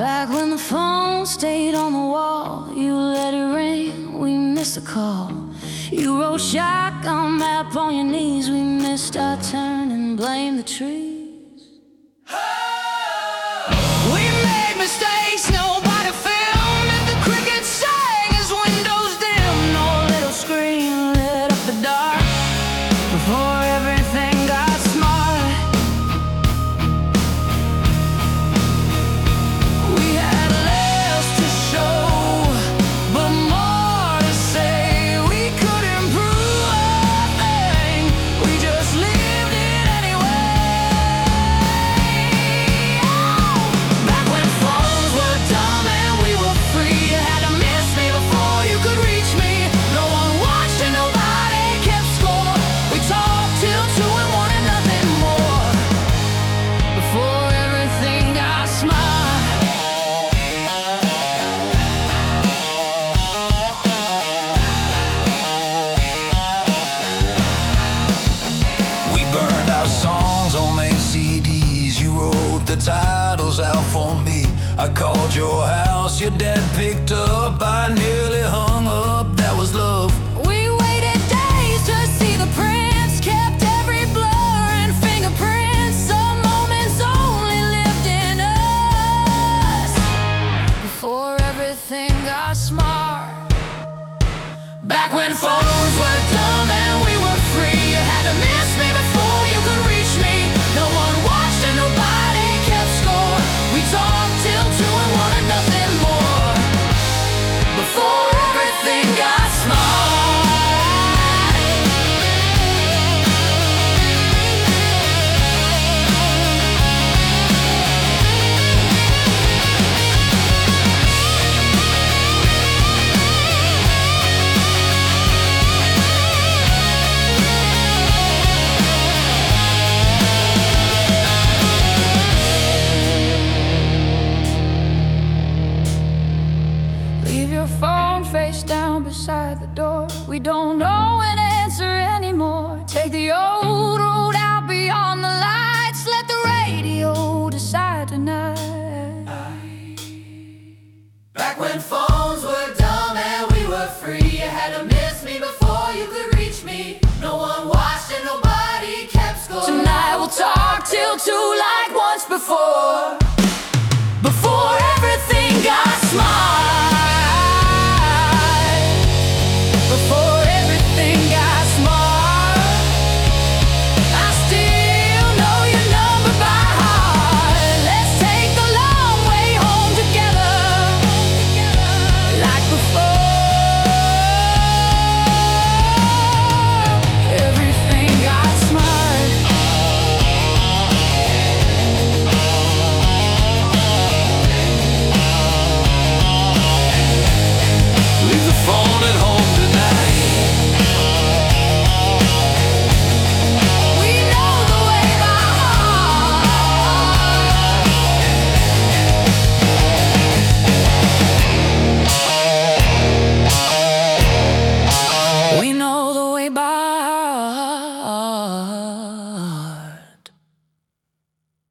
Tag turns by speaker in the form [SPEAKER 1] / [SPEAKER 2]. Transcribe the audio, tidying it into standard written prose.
[SPEAKER 1] Back when the phone stayed on the wall, you let it ring, we missed a call. You wrote shotgun map on your knees, we missed our turn and blamed the trees. We made mistakes nobody filmed, and the crickets sang as windows dim. No little screen lit up the dark before everything got smart. We had less to show, but more to say. We couldn't prove a thing, we just lived it anyway. Back when phones were dumb and we were free, you had to miss me before you could reach me. No one watched and nobody kept score. We talked till 2 and wanted nothing more before everything got smart.
[SPEAKER 2] We burned our songs on made CDs. You wrote the titles out for me. I called your house, your dad picked up. I nearly hung up, that was love.
[SPEAKER 1] We waited days to see the prints, kept every blur and fingerprints. Some moments only lived in us before everything got smart. Back when phones were dumb and we were free, you had to miss me before you could reach me. No one watched and nobody kept score. We talked till 2 and wanted nothing more before everything got smart. Leave your phone face down beside the door. We don't know an answer anymore. Take the old road out beyond the lights. Let the radio decide tonight. Back when phones were dumb and we were free, you had to miss me before you could reach me. No one watched and nobody kept score. Tonight we'll talk till 2 like once before everything got smart. Before